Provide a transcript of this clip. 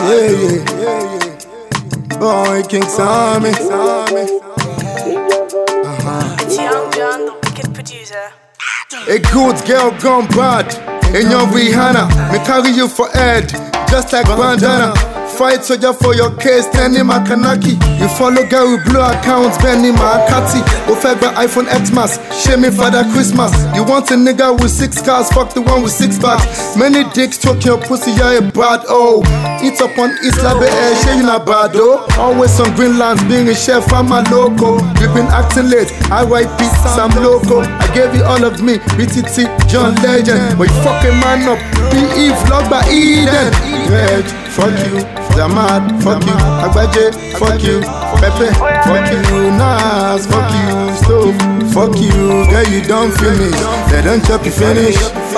Boy, King Sammy. It's Young John, the wicked producer. A good girl gone bad. In your Rihanna, me carry you for head, just like bandana. Fight soldier for your case, Tenny Makanaki. You follow girl with blue accounts, Benny Makati. Ofeber iPhone X Mass, shame me Father Christmas. You want a nigga with 6 cars, fuck the one with 6 bags. Many dicks choke your pussy, you're a bad oh. Eat up on Isla Bay Air, share you not bad oh. Always on Greenland, being a chef, I'm a loco. You've been acting late, RIP, Sam Loco. I gave you all of me, BTT, John Legend. But you fucking man up, BE vlog by Eden. Reg, fuck you. Zamad, fuck you, Agbaje, fuck you, Pepe, fuck you, Nas, fuck you, Stove, fuck you, girl you don't finish, they don't chop you finish.